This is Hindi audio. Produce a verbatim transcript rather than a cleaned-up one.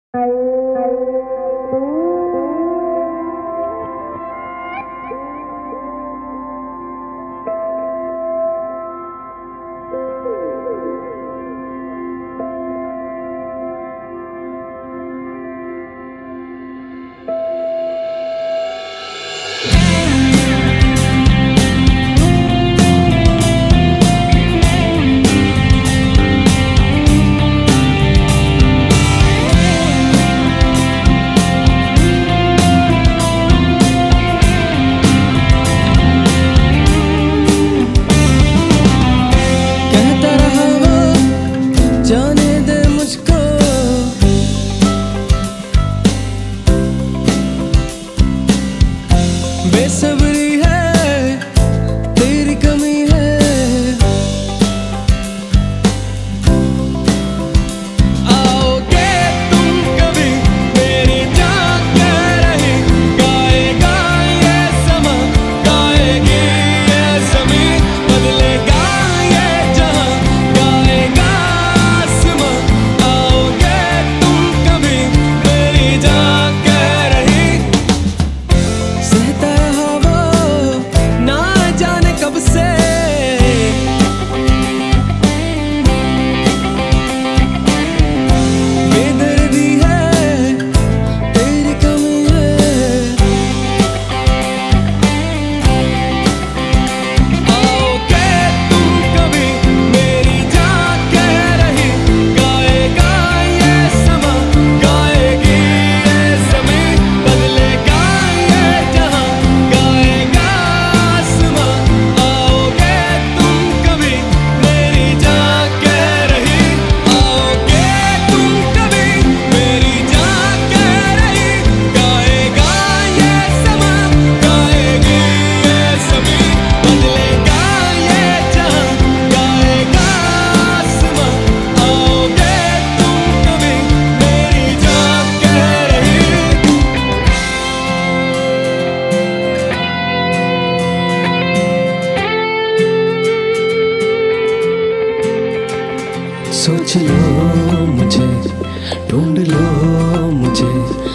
बेसब्री है, तेरी कमी है। आओगे तुम कभी मेरी जान कह रही, गाएगा ये समा, गाएगी ये ज़मीं, बदलेगा ये जहां, गाएगा आसमां। आओगे तुम कभी मेरी जान कह रही, सहता से बेदर्दी है, तेरी कमी है। आओगे तुम कभी मेरी जान कह रही, गाएगा ये समा, गाएगी ये ज़मीं, बदलेगा ये जहां, गाएगा आसमां। सोच लो मुझे, ढूंढ लो मुझे,